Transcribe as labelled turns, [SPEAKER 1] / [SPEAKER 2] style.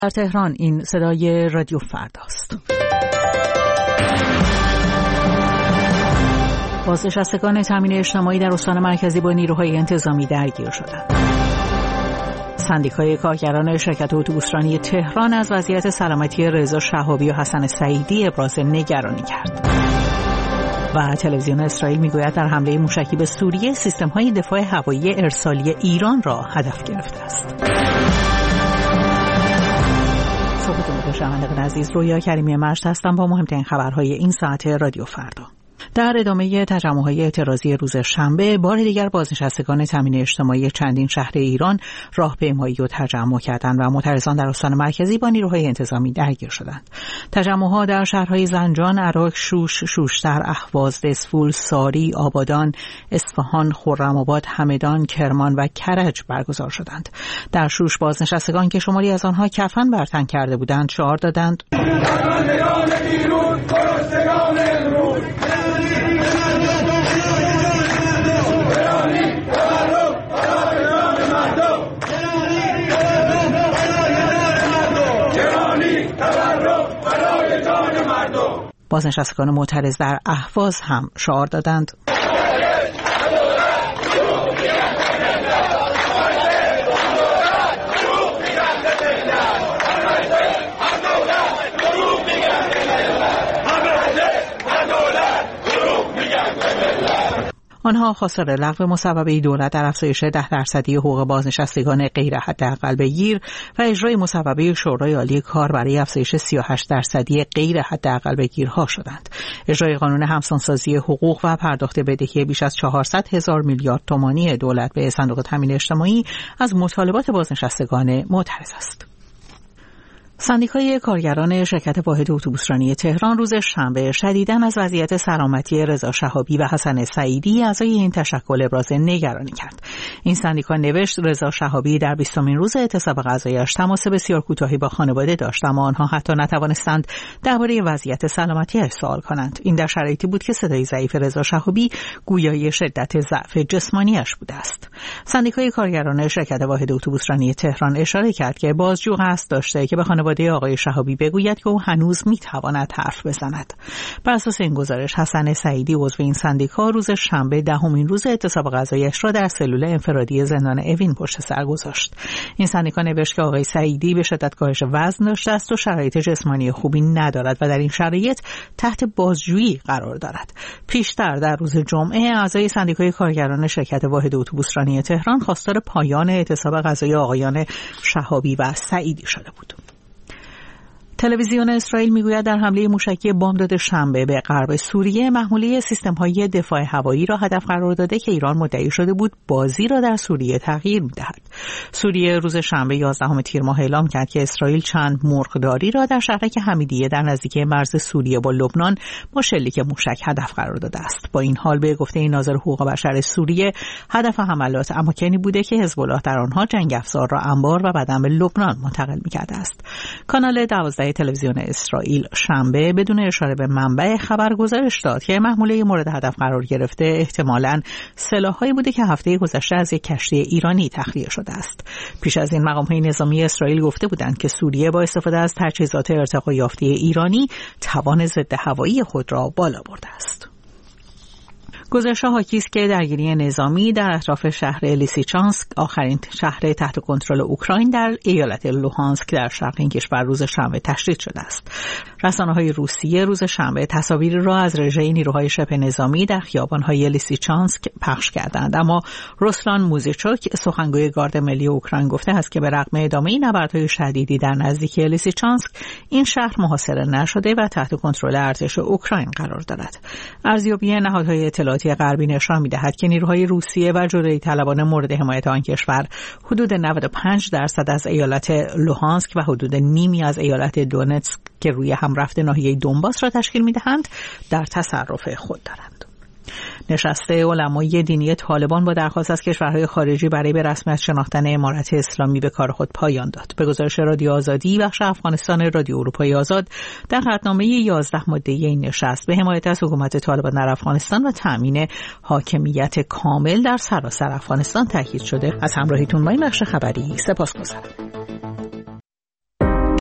[SPEAKER 1] در تهران این صدای رادیو فرداست. بازنشستگان تامین اجتماعی در استان مرکزی با نیروهای انتظامی درگیر شدند. سندیکای کارگران شرکت اتوبوسرانی تهران از وضعیت سلامتی رضا شهابی و حسن سعیدی ابراز نگرانی کرد. و تلویزیون اسرائیل میگوید در حمله موشکی به سوریه سیستم‌های دفاع هوایی ارسالی ایران را هدف گرفته است. صبحتون بخیر شنوندگان عزیز، رویا کریمی مجد هستم با مهمترین خبرهای این ساعت رادیو فردا. در ادامه تجمع‌های اعتراضی روز شنبه، بار دیگر بازنشستگان تامین اجتماعی چندین شهر ایران راهپیمایی و تجمع کردند و معترضان در استان مرکزی با نیروهای انتظامی درگیر شدند. تجمع‌ها در شهرهای زنجان، عراق، شوش، شوشتر، اهواز، دسفول، ساری، آبادان، اصفهان، خرم‌آباد، همدان، کرمان و کرج برگزار شدند. در شوش بازنشستگان که شماری از آنها کفن بر تن کرده بودند، شعار دادند: بازنشستگان معترض در اهواز هم شعار دادند: آنها خواستار لغو مصوبه دولت در افزایش 10% حقوق بازنشستگان غیر حداقل بگیر و اجرای مصوبه شورای عالی کار برای افزایش 38% غیر حداقل بگیرها شدند. اجرای قانون همسانسازی حقوق و پرداخت بدهی بیش از 400,000 میلیارد تومانی دولت به صندوق تامین اجتماعی از مطالبات بازنشستگان معترض است. سندیکای کارگران شرکت واحد اتوبوسرانی تهران روز شنبه شدیداً از وضعیت سلامتی رضا شهابی و حسن سعیدی اعضای این تشکل ابراز نگرانی کرد. این سندیکا نوشت رضا شهابی در 20مین روز اعتصاب غذایش تماس بسیار کوتاهی با خانواده داشت، اما آنها حتی نتوانستند درباره وضعیت سلامتی‌اش سوال کنند. این در شرایطی بود که صدای ضعیف رضا شهابی گویای شدت ضعف جسمانی‌اش بوده است. سندیکای کارگران شرکت واحد اتوبوسرانی تهران اشاره کرد که بازجو قصد داشته که به خانواده آقای شهابی بگوید که او هنوز میتواند حرف بزند. بر اساس این گزارش حسن سعیدی عضو این سندیکا روز شنبه 10مین روز اعتصاب غذایش را در سلول انفرادی زندان اوین پشت سر گذاشت. این سندیکا نوشت که آقای سعیدی به شدت کاهش وزن داشته است و شرایط جسمانی خوبی ندارد و در این شرایط تحت بازجویی قرار دارد. پیشتر در روز جمعه اعضای سندیکای کارگران شرکت واحد اتوبوسرانی تهران خواستار پایان اعتصاب غذایی آقایان شهابی و سعیدی شده بود. تلویزیون اسرائیل میگوید در حمله موشکی بامداد شنبه به غرب سوریه محموله سیستم‌های دفاع هوایی را هدف قرار داده که ایران مدعی شده بود بازی را در سوریه تغییر می‌دهد. سوریه روز شنبه 11 تیر ماه اعلام کرد که اسرائیل چند مرغداری را در شهرک حمیدیه در نزدیکی مرز سوریه با لبنان با شلیک موشک هدف قرار داده است. با این حال به گفته ناظر حقوق بشر سوریه هدف حملات اماکنی بوده که حزب الله در آنها جنگ افزار را انبار و بعداً به لبنان منتقل می‌کرده است. کانال 12 تلویزیون اسرائیل شنبه بدون اشاره به منبع خبر گزارش داد که محموله مورد هدف قرار گرفته احتمالاً سلاح‌هایی بوده که هفته گذشته از یک کشتی ایرانی تخلیه شده است. پیش از این مقام‌های نظامی اسرائیل گفته بودند که سوریه با استفاده از تجهیزات ارتقا یافته ایرانی توان ضد هوایی خود را بالا برده است. گزارش‌ها حاکی است که درگیری نظامی در اطراف شهر لیسیچانسک، آخرین شهر تحت کنترل اوکراین در ایالت لوهانسک در شرق این کشور، روز شنبه تشدید شده است. رسانه‌های روسیه روز شنبه تصاویری را از رژه نیروهای شبه نظامی در خیابان‌های لیسیچانسک پخش کردند، اما روسلان موزیچوک سخنگوی گارد ملی اوکراین گفته است که به رغم ادامه نبردهای شدیدی در نزدیکی لیسیچانسک، این شهر محاصره نشده و تحت کنترل ارتش اوکراین قرار دارد. ارزیابی نهادهای اطلاعاتی غربی نشان می‌دهد که نیروهای روسیه و جدایی طلبان مورد حمایت آن کشور حدود 95% از ایالت لوهانسک و حدود نیمی از ایالت دونتسک که روی هم رفته ناحیه دونباس را تشکیل می‌دهند در تصرف خود دارند. نشست علمای دینی طالبان با درخواست از کشورهای خارجی برای به رسمیت شناختن امارت اسلامی به کار خود پایان داد. به گزارش رادیو آزادی، بخش افغانستان رادیو اروپای آزاد در قطعنامه 11 ماده‌ای این نشست به حمایت از حکومت طالبان در افغانستان و تأمین حاکمیت کامل در سراسر افغانستان تاکید شده. از همراهیتون با این بخش خبری سپاسگزارم.